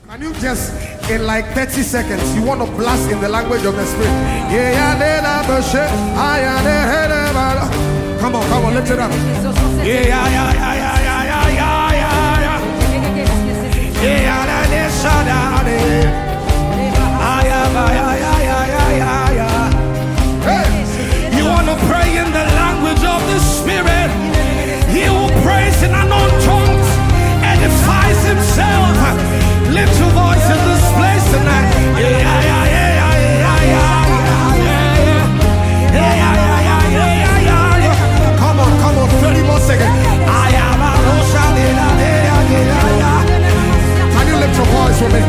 Can you just, in like 30 seconds, you want to blast in the language of the Spirit? Come on, lift it up. You want to pray in the language of the Spirit? He who prays in unknown tongues edifies himself. Lift your voice in this place tonight. Come on, 30 more seconds. Can you lift your voice with me?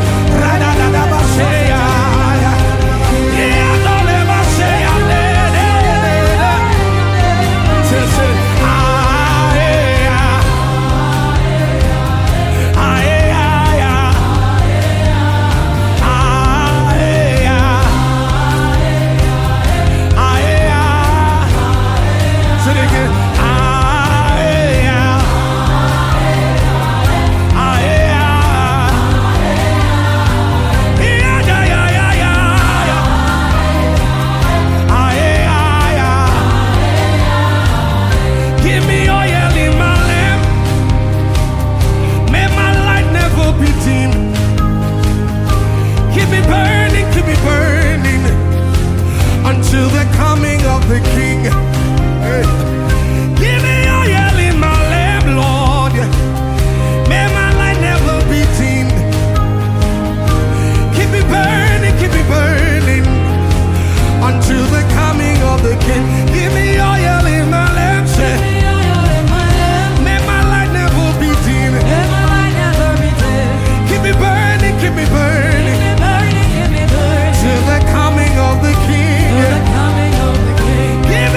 Give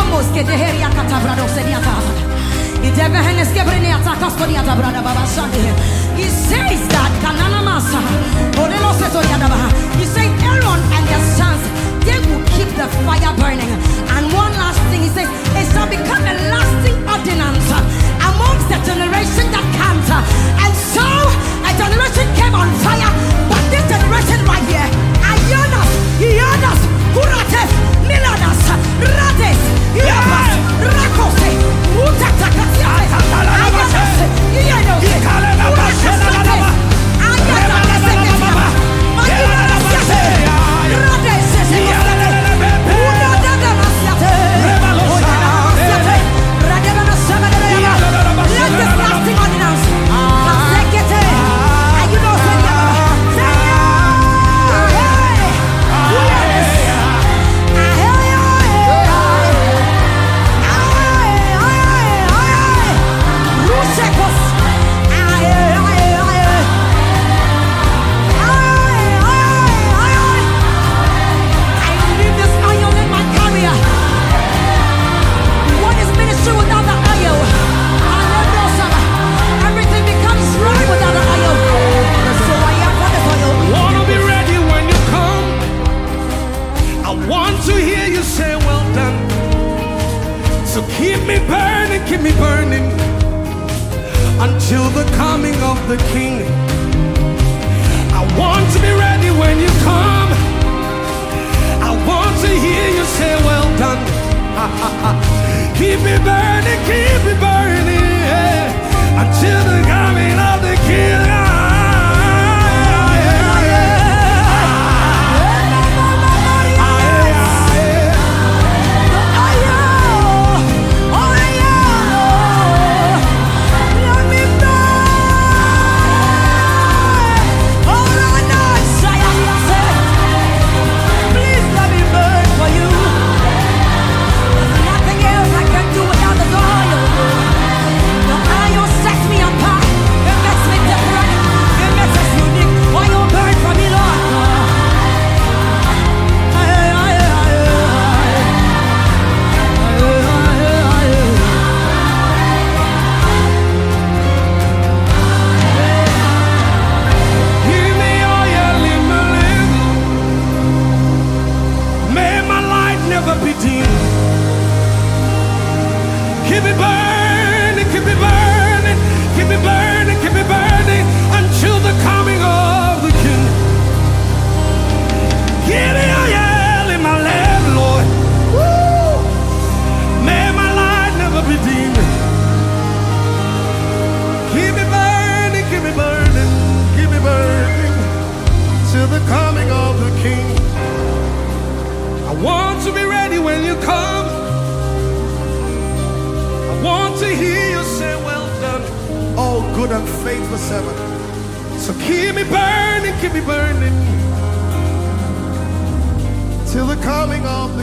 He says that he said Aaron and their sons, they will keep the fire burning. And one last thing, he says, it shall become a lasting ordinance amongst the generation that comes. And so a generation came on fire, but this generation right here, Ayonas, Ionas, Hurates, Milanas, Rades, Yamas, Rakose, Utatakasia, Ayanas, Ianos, keep me burning until the coming of the King. I want to be ready when you come. I want to hear you say, well done. Keep me burning, yeah, until the coming of the King. Good and faithful servant. So keep me burning till the coming of the